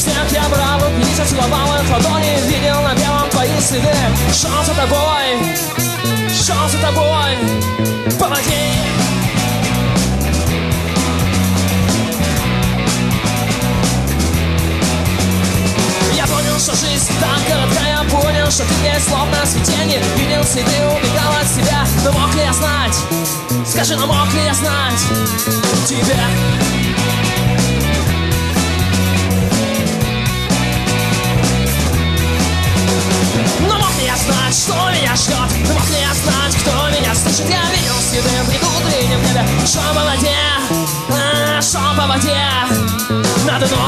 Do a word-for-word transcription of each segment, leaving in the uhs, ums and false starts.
Всех я брал руки, зацеловал их ладони, видел на белом твои следы. Шел за тобой, шел за тобой по воде. Я понял, что жизнь так коротка, я понял, что ты есть словно светение. Видел следы, убегал от себя. Но мог ли я знать, скажи, но мог ли я знать тебя? Но мог ли я знать, что меня ждет? Но мог ли я знать, кто меня слышит? Я видел следы в бреду, дыни в небе. Шел по воде, а, шел по воде на дно.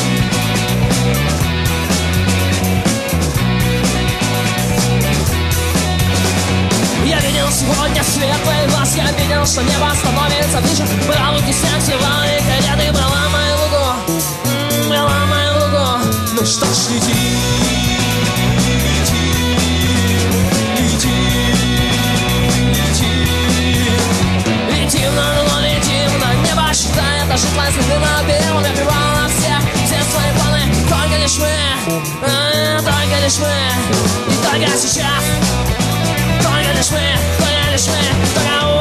Я видел сегодня светлый глаз, я видел, что небо становится ближе. Брал руки снег, срывал и кареты, брала мою лугу, брала мою лугу. Ну что ж, лети, лети, лети, лети, лети в небо, лети в небо, считая даже твои следы на белом. Я плевал на всех, все свои планы, только лишь мы, а, только лишь мы, и только сейчас. Только лишь мы, только лишь мы, только